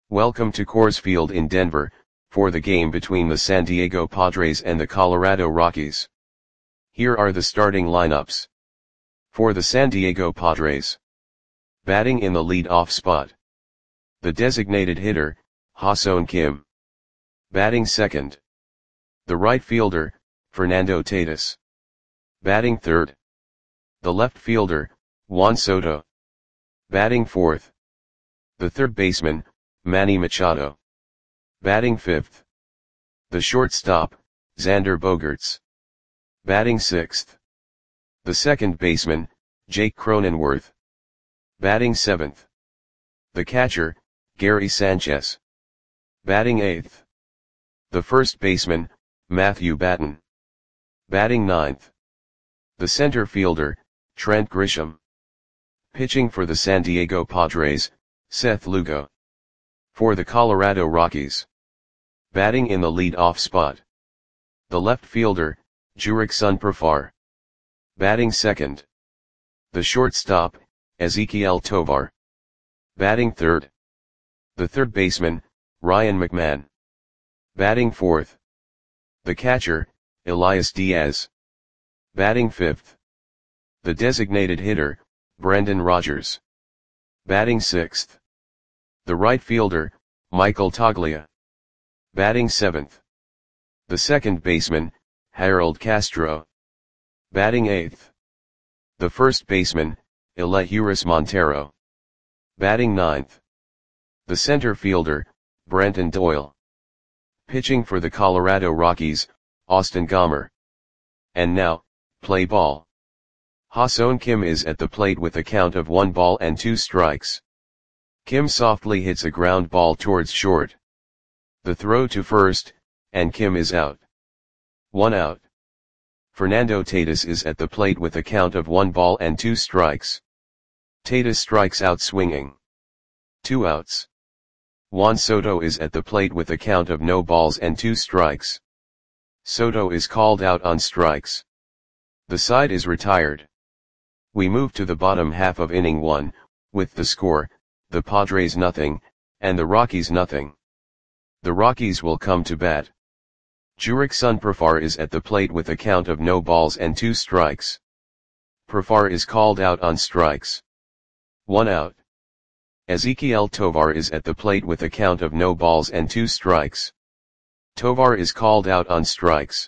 Welcome to Coors Field in Denver, for the game between the San Diego Padres and the Colorado Rockies. Here are the starting lineups. For the San Diego Padres. Batting in the lead-off spot. The designated hitter, Ha-Seong Kim. Batting second. The right fielder, Fernando Tatis. Batting third. The left fielder, Juan Soto. Batting fourth. The third baseman, Manny Machado. Batting fifth. The shortstop, Xander Bogaerts. Batting sixth. The second baseman, Jake Cronenworth. Batting seventh. The catcher, Gary Sanchez. Batting eighth. The first baseman, Matthew Batten. Batting ninth. The center fielder, Trent Grisham. Pitching for the San Diego Padres, Seth Lugo. For the Colorado Rockies. Batting in the lead-off spot. The left fielder, Jurickson Profar. Batting second. The shortstop, Ezequiel Tovar. Batting third. The third baseman, Ryan McMahon. Batting fourth. The catcher, Elias Diaz. Batting fifth. The designated hitter, Brendan Rodgers. Batting sixth. The right fielder, Michael Toglia. Batting seventh. The second baseman, Harold Castro. Batting eighth. The first baseman, Elehuris Montero. Batting ninth. The center fielder, Brenton Doyle. Pitching for the Colorado Rockies, Austin Gomber. And now, play ball. Ha-Seong Kim is at the plate with a count of 1-2 strikes. Kim softly hits a ground ball towards short. The throw to first, and Kim is out. 1 out. Fernando Tatis is at the plate with a count of 1-2 strikes. Tatis strikes out swinging. 2 outs. Juan Soto is at the plate with a count of 0-2 strikes. Soto is called out on strikes. The side is retired. We move to the bottom half of inning 1, with the score, the Padres nothing, and the Rockies nothing. The Rockies will come to bat. Jurickson Profar is at the plate with a count of 0-2 strikes. Profar is called out on strikes. 1 out. Ezequiel Tovar is at the plate with a count of 0-2 strikes. Tovar is called out on strikes.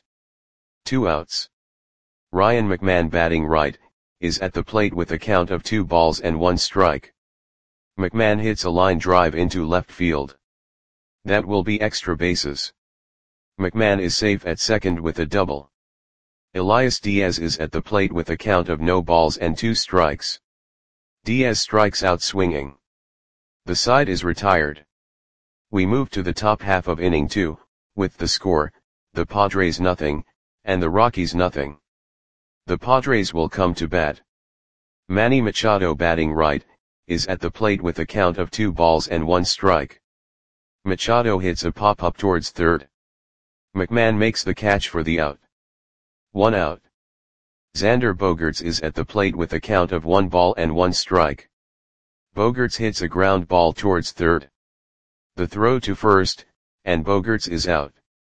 2 outs. Ryan McMahon batting right, is at the plate with a count of 2-1 strike. McMahon hits a line drive into left field. That will be extra bases. McMahon is safe at second with a double. Elias Diaz is at the plate with a count of 0-2 strikes. Diaz strikes out swinging. The side is retired. We move to the top half of inning 2, with the score, the Padres nothing, and the Rockies nothing. The Padres will come to bat. Manny Machado batting right, is at the plate with a count of 2-1 strike. Machado hits a pop-up towards third. McMahon makes the catch for the out. 1 out. Xander Bogaerts is at the plate with a count of 1-1 strike. Bogaerts hits a ground ball towards third. The throw to first, and Bogaerts is out.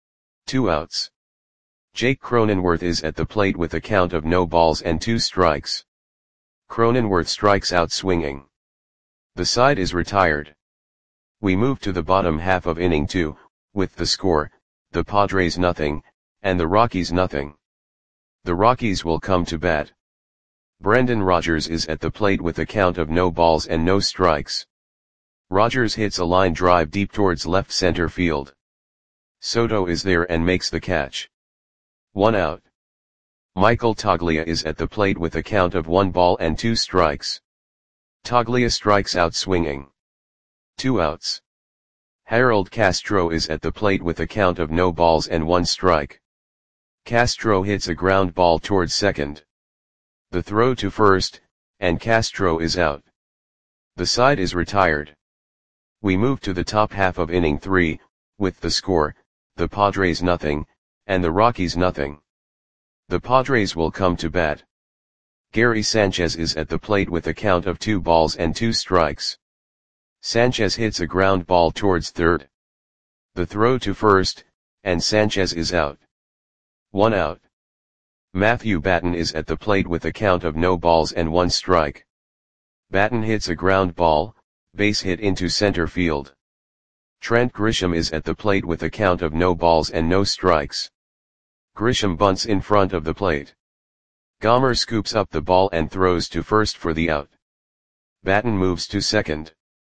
2 outs. Jake Cronenworth is at the plate with a count of 0-2 strikes. Cronenworth strikes out swinging. The side is retired. We move to the bottom half of inning 2, with the score, the Padres nothing, and the Rockies nothing. The Rockies will come to bat. Brendan Rodgers is at the plate with a count of 0 strikes. Rodgers hits a line drive deep towards left center field. Soto is there and makes the catch. 1 out. Michael Toglia is at the plate with a count of 1-2 strikes. Toglia strikes out swinging. 2 outs. Harold Castro is at the plate with a count of 0-1 strike. Castro hits a ground ball towards second. The throw to first, and Castro is out. The side is retired. We move to the top half of inning 3, with the score, the Padres nothing, and the Rockies nothing. The Padres will come to bat. Gary Sanchez is at the plate with a count of 2-2 strikes. Sanchez hits a ground ball towards third. The throw to first, and Sanchez is out. 1 out. Matthew Batten is at the plate with a count of no balls and 1 strike. Batten hits a ground ball, base hit into center field. Trent Grisham is at the plate with a count of no balls and no strikes. Grisham bunts in front of the plate. Gomer scoops up the ball and throws to first for the out. Batten moves to second.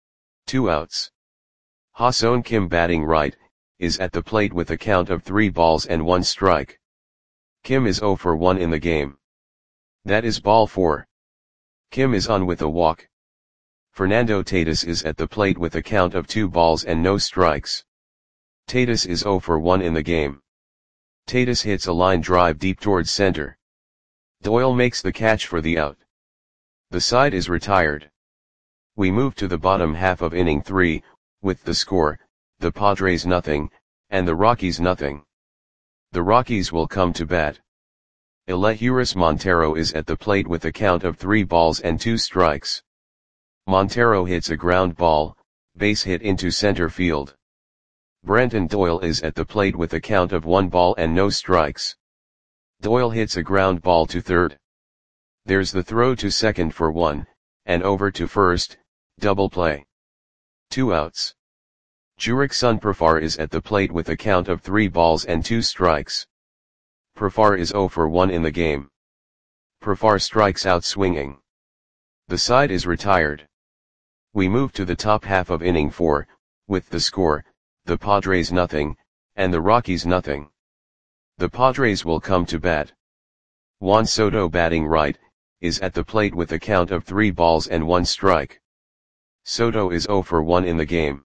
2 outs. Ha-Seong Kim, batting right, is at the plate with a count of 3 balls and 1 strike. Kim is 0 for 1 in the game. That is ball 4. Kim is on with a walk. Fernando Tatis is at the plate with a count of 2 balls and no strikes. Tatis is 0 for 1 in the game. Tatis hits a line drive deep towards center. Doyle makes the catch for the out. The side is retired. We move to the bottom half of inning 3, with the score, the Padres nothing, and the Rockies nothing. The Rockies will come to bat. Elehuris Montero is at the plate with a count of 3 balls and 2 strikes. Montero hits a ground ball, base hit into center field. Brenton Doyle is at the plate with a count of 1 ball and no strikes. Doyle hits a ground ball to third. There's the throw to second for 1, and over to first, double play. 2 outs. Jurickson Profar is at the plate with a count of 3 balls and 2 strikes. Profar is 0 for 1 in the game. Profar strikes out swinging. The side is retired. We move to the top half of inning 4, with the score, the Padres nothing, and the Rockies nothing. The Padres will come to bat. Juan Soto, batting right, is at the plate with a count of 3 balls and 1 strike. Soto is 0 for 1 in the game.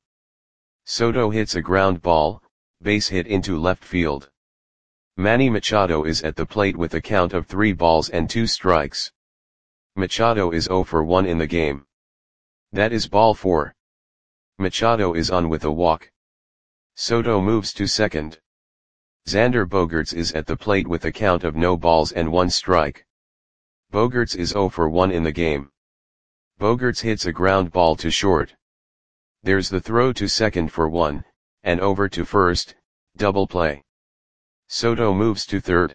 Soto hits a ground ball, base hit into left field. Manny Machado is at the plate with a count of 3 balls and 2 strikes. Machado is 0 for 1 in the game. That is ball 4. Machado is on with a walk. Soto moves to second. Xander Bogaerts is at the plate with a count of no balls and 1 strike. Bogaerts is 0 for 1 in the game. Bogaerts hits a ground ball to short. There's the throw to second for 1, and over to first, double play. Soto moves to third.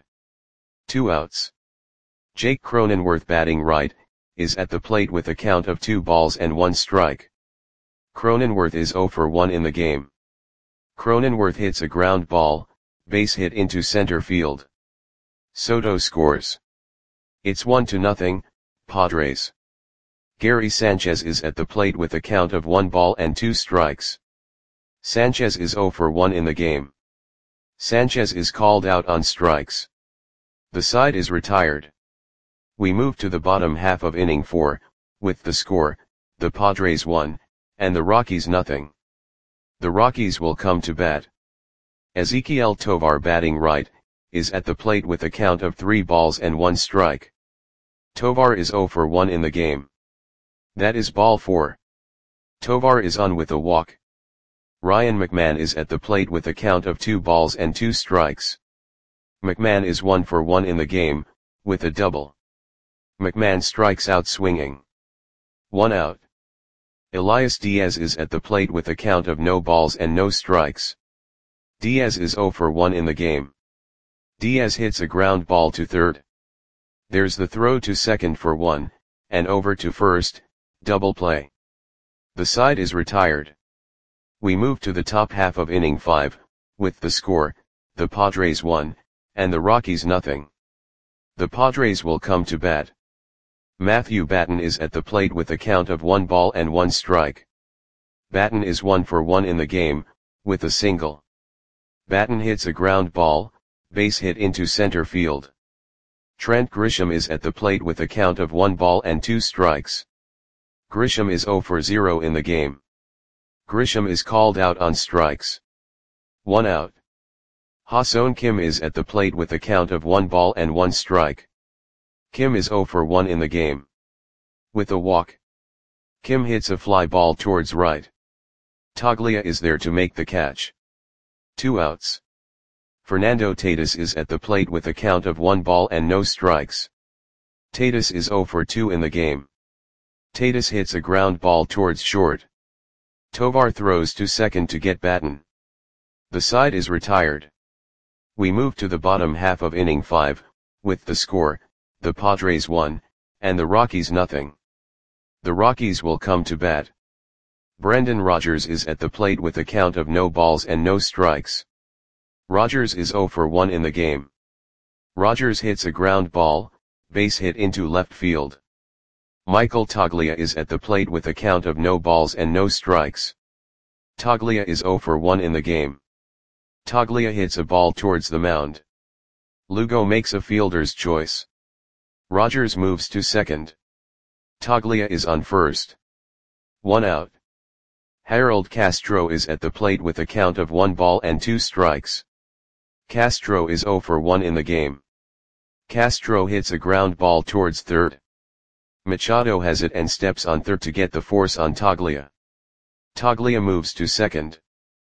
2 outs. Jake Cronenworth, batting right, is at the plate with a count of 2 balls and 1 strike. Cronenworth is 0 for 1 in the game. Cronenworth hits a ground ball, base hit into center field. Soto scores. It's 1-0, Padres. Gary Sanchez is at the plate with a count of 1 ball and 2 strikes. Sanchez is 0 for 1 in the game. Sanchez is called out on strikes. The side is retired. We move to the bottom half of inning 4, with the score, the Padres 1, and the Rockies nothing. The Rockies will come to bat. Ezequiel Tovar, batting right, is at the plate with a count of 3 balls and 1 strike. Tovar is 0 for 1 in the game. That is ball 4. Tovar is on with a walk. Ryan McMahon is at the plate with a count of 2 balls and 2 strikes. McMahon is 1 for 1 in the game, with a double. McMahon strikes out swinging. 1 out. Elias Diaz is at the plate with a count of no balls and no strikes. Diaz is 0 for 1 in the game. Diaz hits a ground ball to third. There's the throw to second for 1, and over to first, double play. The side is retired. We move to the top half of inning 5, with the score, the Padres 1, and the Rockies nothing. The Padres will come to bat. Matthew Batten is at the plate with a count of 1 ball and 1 strike. Batten is 1 for 1 in the game, with a single. Batten hits a ground ball, base hit into center field. Trent Grisham is at the plate with a count of 1 ball and 2 strikes. Grisham is 0 for 0 in the game. Grisham is called out on strikes. 1 out. Ha-Seong Kim is at the plate with a count of 1 ball and 1 strike. Kim is 0 for 1 in the game. With a walk. Kim hits a fly ball towards right. Toglia is there to make the catch. 2 outs. Fernando Tatis is at the plate with a count of 1 ball and no strikes. Tatis is 0 for 2 in the game. Tatis hits a ground ball towards short. Tovar throws to second to get Batten. The side is retired. We move to the bottom half of inning 5, with the score, the Padres 1, and the Rockies nothing. The Rockies will come to bat. Brendan Rodgers is at the plate with a count of no balls and no strikes. Rodgers is 0 for 1 in the game. Rodgers hits a ground ball, base hit into left field. Michael Toglia is at the plate with a count of no balls and no strikes. Toglia is 0 for 1 in the game. Toglia hits a ball towards the mound. Lugo makes a fielder's choice. Rodgers moves to second. Toglia is on first. 1 out. Harold Castro is at the plate with a count of 1 ball and 2 strikes. Castro is 0 for 1 in the game. Castro hits a ground ball towards third. Machado has it and steps on third to get the force on Toglia. Toglia moves to second.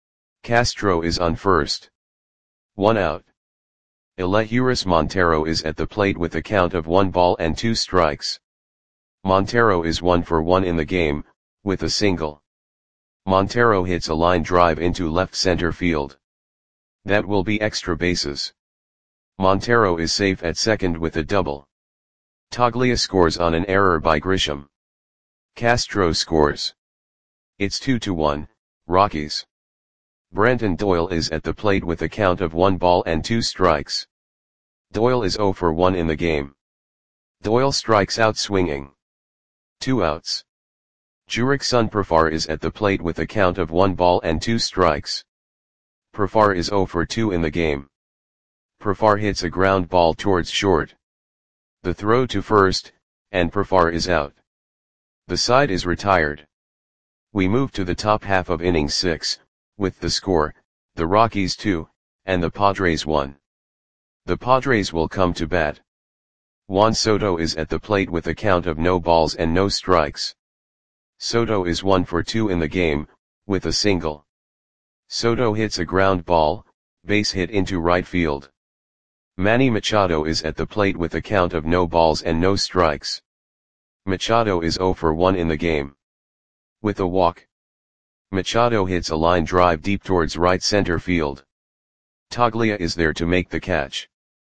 Castro is on first. 1 out. Elehuris Montero is at the plate with a count of 1 ball and 2 strikes. Montero is 1 for 1 in the game, with a single. Montero hits a line drive into left center field. That will be extra bases. Montero is safe at second with a double. Toglia scores on an error by Grisham. Castro scores. It's 2-1, Rockies. Brenton Doyle is at the plate with a count of 1 ball and 2 strikes. Doyle is 0 for 1 in the game. Doyle strikes out swinging. 2 outs. Jurickson Profar is at the plate with a count of 1 ball and 2 strikes. Profar is 0 for 2 in the game. Profar hits a ground ball towards short. The throw to first, and Profar is out. The side is retired. We move to the top half of inning 6, with the score, the Rockies 2, and the Padres 1. The Padres will come to bat. Juan Soto is at the plate with a count of no balls and no strikes. Soto is 1 for 2 in the game, with a single. Soto hits a ground ball, base hit into right field. Manny Machado is at the plate with a count of no balls and no strikes. Machado is 0 for 1 in the game. With a walk. Machado hits a line drive deep towards right center field. Toglia is there to make the catch.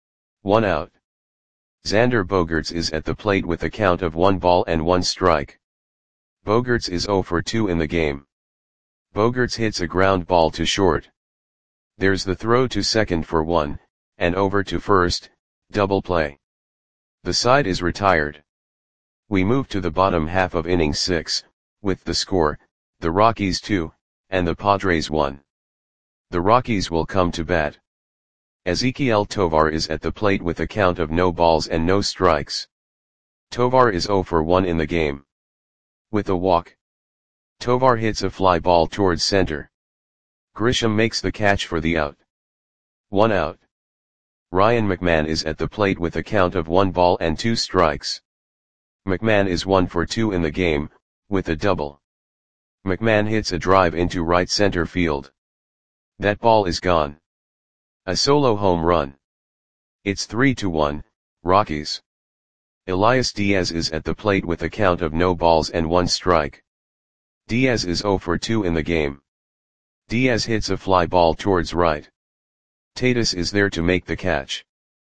1 out. Xander Bogaerts is at the plate with a count of 1 ball and 1 strike. Bogaerts is 0 for 2 in the game. Bogaerts hits a ground ball to short. There's the throw to second for 1, and over to first, double play. The side is retired. We move to the bottom half of inning 6, with the score, the Rockies 2, and the Padres 1. The Rockies will come to bat. Ezequiel Tovar is at the plate with a count of no balls and no strikes. Tovar is 0 for 1 in the game. With a walk. Tovar hits a fly ball towards center. Grisham makes the catch for the out. 1 out. Ryan McMahon is at the plate with a count of 1 ball and 2 strikes. McMahon is 1 for 2 in the game, with a double. McMahon hits a drive into right center field. That ball is gone. A solo home run. It's 3-1, Rockies. Elias Diaz is at the plate with a count of no balls and 1 strike. Diaz is 0 for 2 in the game. Diaz hits a fly ball towards right. Tatis is there to make the catch.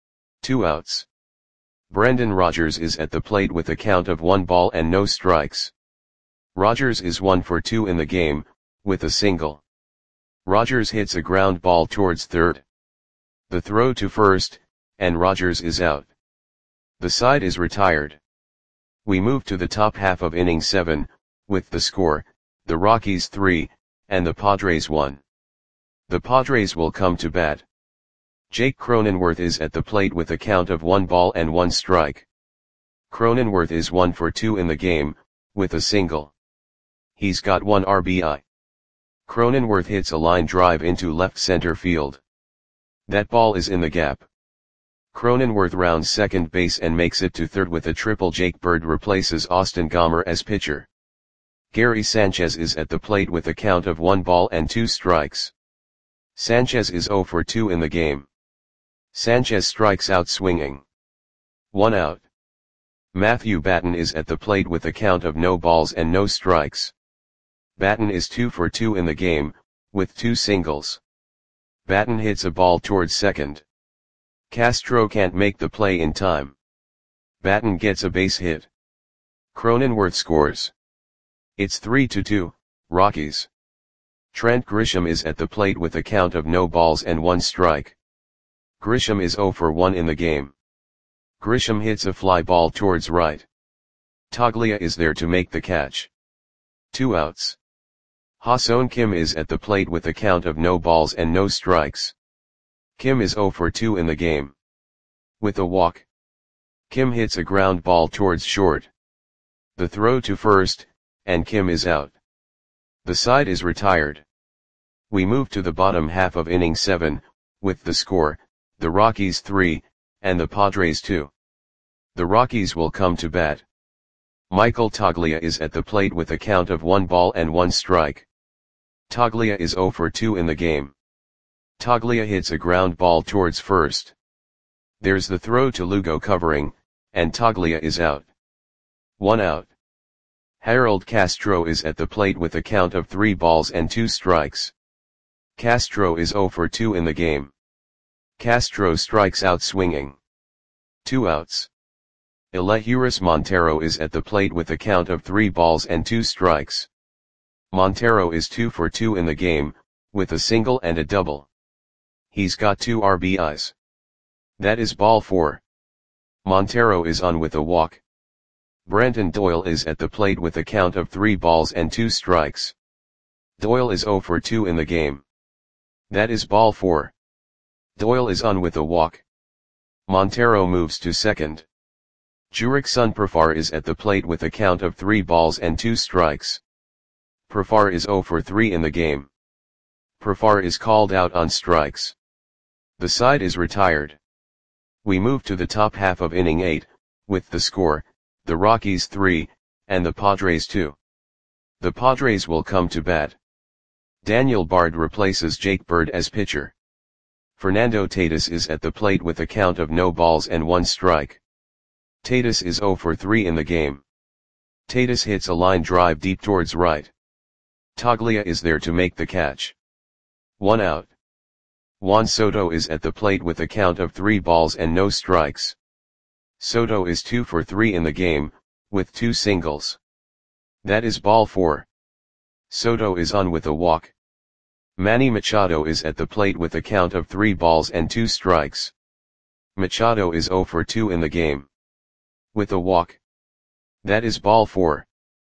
2 outs. Brendan Rodgers is at the plate with a count of 1 ball and no strikes. Rodgers is 1 for 2 in the game, with a single. Rodgers hits a ground ball towards third. The throw to first, and Rodgers is out. The side is retired. We move to the top half of inning 7, with the score, the Rockies 3, and the Padres 1. The Padres will come to bat. Jake Cronenworth is at the plate with a count of 1 ball and 1 strike. Cronenworth is 1 for 2 in the game, with a single. He's got 1 RBI. Cronenworth hits a line drive into left center field. That ball is in the gap. Cronenworth rounds second base and makes it to third with a triple. Jake Bird replaces Austin Gomber as pitcher. Gary Sanchez is at the plate with a count of 1 ball and 2 strikes. Sanchez is 0 for 2 in the game. Sanchez strikes out swinging. 1 out. Matthew Batten is at the plate with a count of no balls and no strikes. Batten is 2 for 2 in the game, with 2 singles. Batten hits a ball towards second. Castro can't make the play in time. Batten gets a base hit. Cronenworth scores. It's 3-2, Rockies. Trent Grisham is at the plate with a count of no balls and 1 strike. Grisham is 0 for 1 in the game. Grisham hits a fly ball towards right. Toglia is there to make the catch. 2 outs. Ha-Seong Kim is at the plate with a count of no balls and no strikes. Kim is 0 for 2 in the game. With a walk. Kim hits a ground ball towards short. The throw to first, and Kim is out. The side is retired. We move to the bottom half of inning 7, with the score, the Rockies 3, and the Padres 2. The Rockies will come to bat. Michael Toglia is at the plate with a count of 1 ball and 1 strike. Toglia is 0 for 2 in the game. Toglia hits a ground ball towards first. There's the throw to Lugo covering, and Toglia is out. 1 out. Harold Castro is at the plate with a count of 3 balls and 2 strikes. Castro is 0 for 2 in the game. Castro strikes out swinging. 2 outs. Elehuris Montero is at the plate with a count of 3 balls and 2 strikes. Montero is 2 for 2 in the game, with a single and a double. He's got 2 RBIs. That is ball 4. Montero is on with a walk. Brenton Doyle is at the plate with a count of 3 balls and 2 strikes. Doyle is 0 for 2 in the game. That is ball 4. Doyle is on with a walk. Montero moves to second. Jurickson Profar is at the plate with a count of 3 balls and 2 strikes. Profar is 0 for 3 in the game. Profar is called out on strikes. The side is retired. We move to the top half of inning 8, with the score, the Rockies 3, and the Padres 2. The Padres will come to bat. Daniel Bard replaces Jake Bird as pitcher. Fernando Tatis is at the plate with a count of no balls and 1 strike. Tatis is 0 for 3 in the game. Tatis hits a line drive deep towards right. Toglia is there to make the catch. 1 out. Juan Soto is at the plate with a count of 3 balls and no strikes. Soto is 2 for 3 in the game, with 2 singles. That is ball 4. Soto is on with a walk. Manny Machado is at the plate with a count of 3 balls and 2 strikes. Machado is 0 for 2 in the game. With a walk. That is ball 4.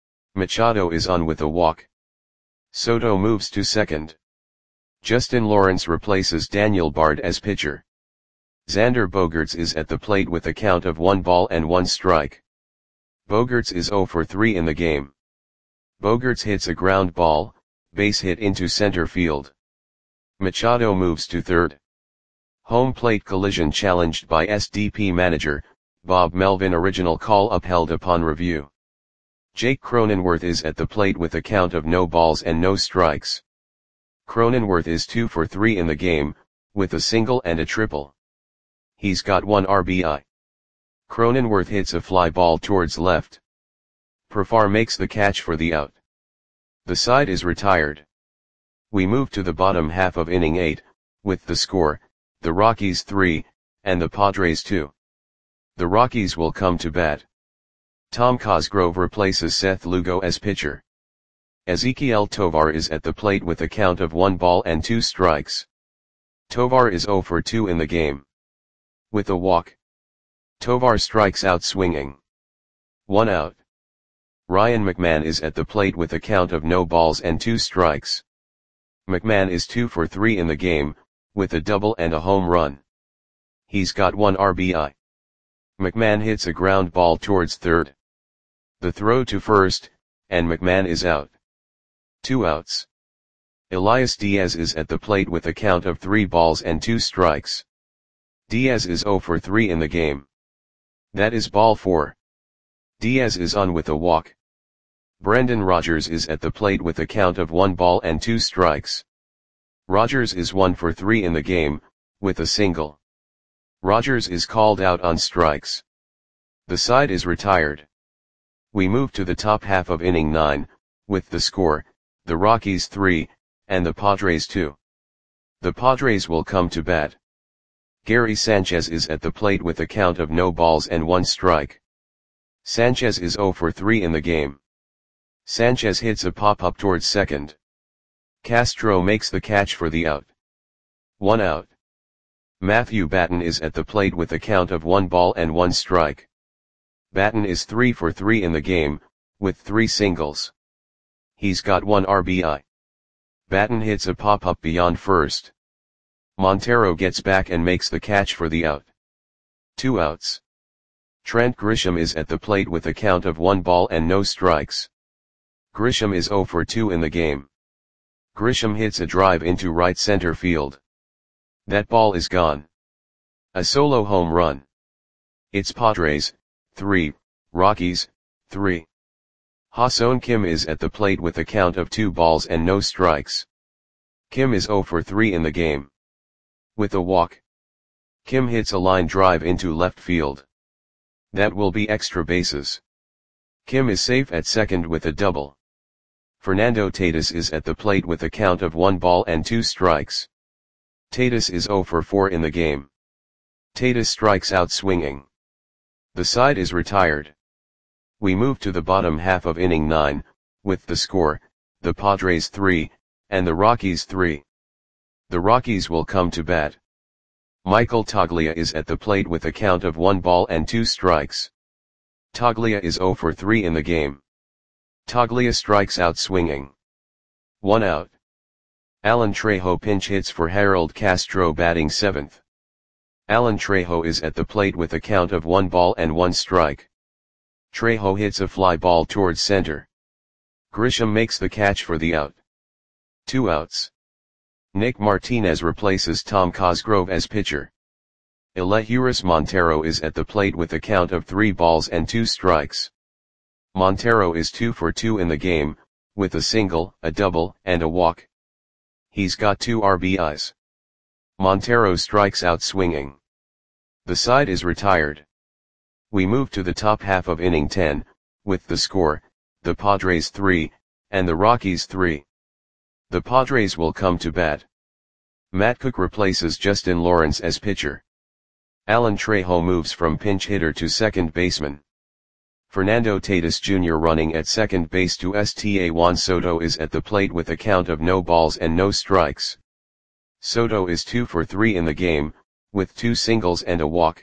Machado is on with a walk. Soto moves to second. Justin Lawrence replaces Daniel Bard as pitcher. Xander Bogaerts is at the plate with a count of 1 ball and 1 strike. Bogaerts is 0 for 3 in the game. Bogaerts hits a ground ball, base hit into center field. Machado moves to third. Home plate collision challenged by SDP manager, Bob Melvin. Original call upheld upon review. Jake Cronenworth is at the plate with a count of no balls and no strikes. Cronenworth is 2 for 3 in the game, with a single and a triple. He's got 1 RBI. Cronenworth hits a fly ball towards left. Profar makes the catch for the out. The side is retired. We move to the bottom half of inning 8, with the score, the Rockies 3, and the Padres 2. The Rockies will come to bat. Tom Cosgrove replaces Seth Lugo as pitcher. Ezequiel Tovar is at the plate with a count of 1 ball and 2 strikes. Tovar is 0 for 2 in the game. With a walk. Tovar strikes out swinging. 1 out. Ryan McMahon is at the plate with a count of no balls and 2 strikes. McMahon is 2 for 3 in the game, with a double and a home run. He's got 1 RBI. McMahon hits a ground ball towards third. The throw to first, and McMahon is out. 2 outs. Elias Diaz is at the plate with a count of 3 balls and 2 strikes. Diaz is 0 for 3 in the game. That is ball 4. Diaz is on with a walk. Brendan Rodgers is at the plate with a count of 1 ball and 2 strikes. Rodgers is 1 for 3 in the game, with a single. Rodgers is called out on strikes. The side is retired. We move to the top half of inning 9, with the score, the Rockies 3, and the Padres 2. The Padres will come to bat. Gary Sanchez is at the plate with a count of no balls and 1 strike. Sanchez is 0 for 3 in the game. Sanchez hits a pop-up towards second. Castro makes the catch for the out. 1 out. Matthew Batten is at the plate with a count of 1 ball and 1 strike. Batten is 3 for 3 in the game, with 3 singles. He's got 1 RBI. Batten hits a pop-up beyond first. Montero gets back and makes the catch for the out. 2 outs. Trent Grisham is at the plate with a count of 1 ball and no strikes. Grisham is 0 for 2 in the game. Grisham hits a drive into right center field. That ball is gone. A solo home run. It's Padres 3, Rockies 3. Ha-Seong Kim is at the plate with a count of 2 balls and no strikes. Kim is 0 for 3 in the game. With a walk, Kim hits a line drive into left field. That will be extra bases. Kim is safe at second with a double. Fernando Tatis is at the plate with a count of 1 ball and 2 strikes. Tatis is 0 for 4 in the game. Tatis strikes out swinging. The side is retired. We move to the bottom half of inning 9, with the score, the Padres 3, and the Rockies 3. The Rockies will come to bat. Michael Toglia is at the plate with a count of 1 ball and 2 strikes. Toglia is 0 for 3 in the game. Toglia strikes out swinging. 1 out. Alan Trejo pinch hits for Harold Castro batting 7th. Alan Trejo is at the plate with a count of 1 ball and 1 strike. Trejo hits a fly ball towards center. Grisham makes the catch for the out. 2 outs. Nick Martinez replaces Tom Cosgrove as pitcher. Elehuris Montero is at the plate with a count of 3 balls and 2 strikes. Montero is 2 for 2 in the game, with a single, a double, and a walk. He's got 2 RBIs. Montero strikes out swinging. The side is retired. We move to the top half of inning 10, with the score, the Padres 3, and the Rockies 3. The Padres will come to bat. Matt Cook replaces Justin Lawrence as pitcher. Alan Trejo moves from pinch hitter to second baseman. Fernando Tatis Jr. running at second base to Sta Juan Soto is at the plate with a count of no balls and no strikes. Soto is 2 for 3 in the game, with 2 singles and a walk.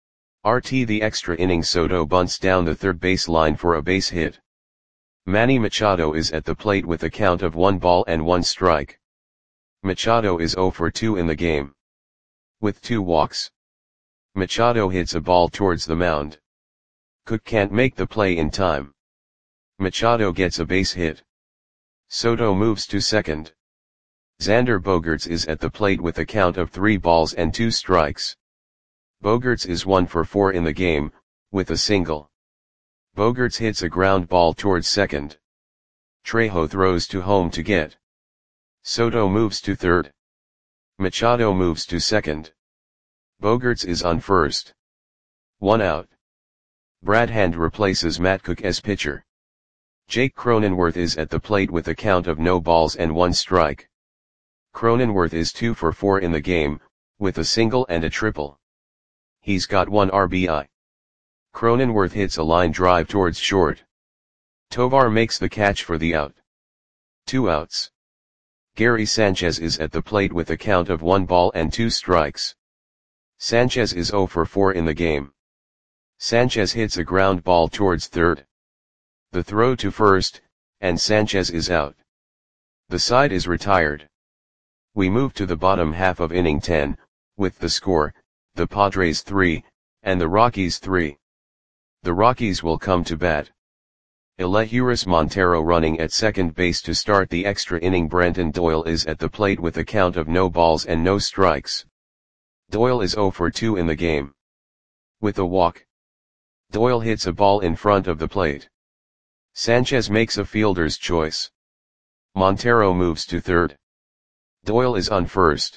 The extra inning Soto bunts down the third base line for a base hit. Manny Machado is at the plate with a count of 1 ball and 1 strike. Machado is 0 for 2 in the game. With 2 walks. Machado hits a ball towards the mound. Cook can't make the play in time. Machado gets a base hit. Soto moves to second. Xander Bogaerts is at the plate with a count of 3 balls and 2 strikes. Bogaerts is 1 for 4 in the game, with a single. Bogaerts hits a ground ball towards second. Trejo throws to home to get. Soto moves to third. Machado moves to second. Bogaerts is on first. 1 out. Brad Hand replaces Matt Cook as pitcher. Jake Cronenworth is at the plate with a count of no balls and 1 strike. Cronenworth is 2 for 4 in the game, with a single and a triple. He's got 1 RBI. Cronenworth hits a line drive towards short. Tovar makes the catch for the out. 2 outs. Gary Sanchez is at the plate with a count of 1 ball and 2 strikes. Sanchez is 0 for 4 in the game. Sanchez hits a ground ball towards third. The throw to first, and Sanchez is out. The side is retired. We move to the bottom half of inning 10, with the score, the Padres 3, and the Rockies 3. The Rockies will come to bat. Elehuris Montero running at second base to start the extra inning. Brenton Doyle is at the plate with a count of no balls and no strikes. Doyle is 0 for 2 in the game. With a walk. Doyle hits a ball in front of the plate. Sanchez makes a fielder's choice. Montero moves to third. Doyle is on first.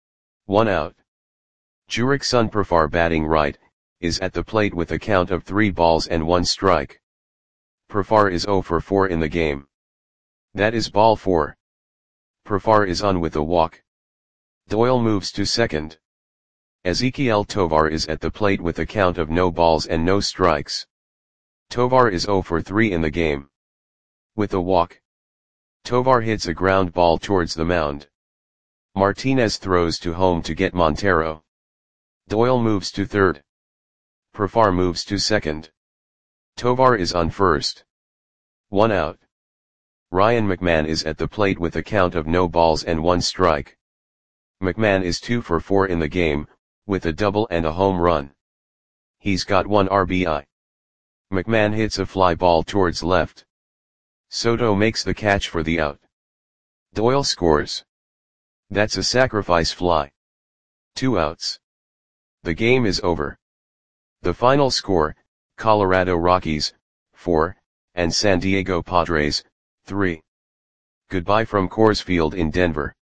1 out. Jurickson Profar batting right, is at the plate with a count of 3 balls and 1 strike. Profar is 0 for 4 in the game. That is ball 4. Profar is on with a walk. Doyle moves to second. Ezequiel Tovar is at the plate with a count of no balls and no strikes. Tovar is 0 for 3 in the game. With a walk, Tovar hits a ground ball towards the mound. Martinez throws to home to get Montero. Doyle moves to third. Profar moves to second. Tovar is on first. 1 out. Ryan McMahon is at the plate with a count of no balls and 1 strike. McMahon is 2 for 4 in the game, with a double and a home run. He's got 1 RBI. McMahon hits a fly ball towards left. Soto makes the catch for the out. Doyle scores. That's a sacrifice fly. 2 outs. The game is over. The final score, Colorado Rockies, 4, and San Diego Padres, 3. Goodbye from Coors Field in Denver.